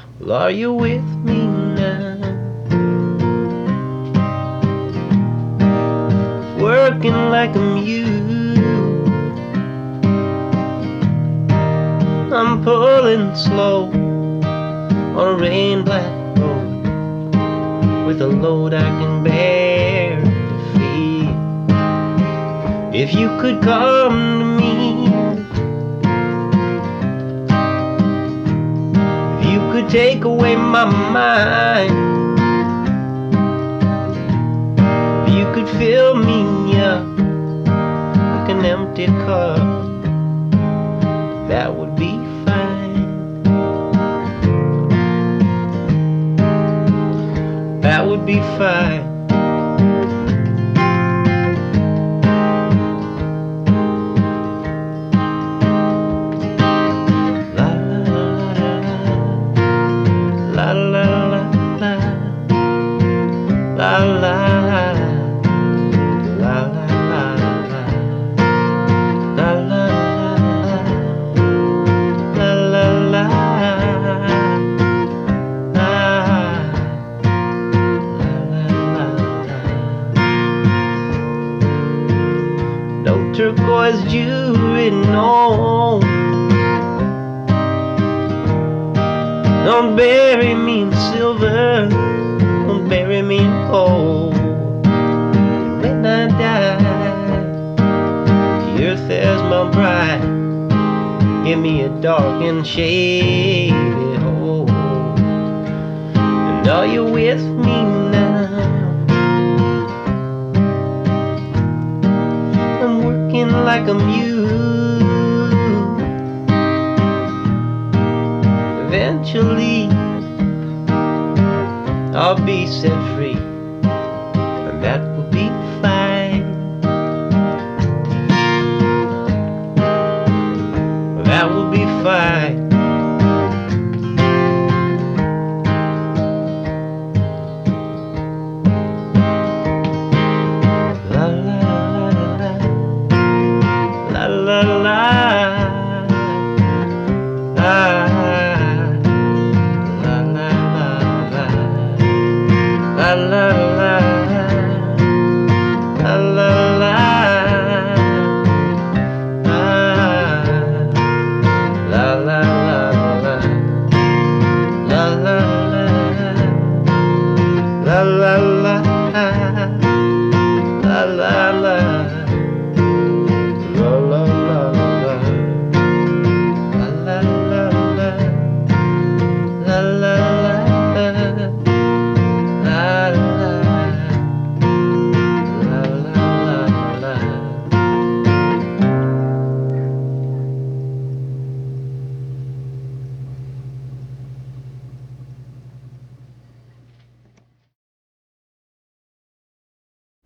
Well, are you with me now? Working like a mule, I'm pulling slow on a rain-black road with a load I can barely feel. If you could come to me, if you could take away my mind, if you could fill me up like an empty cup, that would be fine. That would be fine. La la la la la la la la la no turquoise jewelry, no. Don't bury me in silver, don't bury me in gold. When I die, the earth as my bride, give me a dark and shady hole. And are you with me now? I'm working like a mule. Eventually I'll be set free.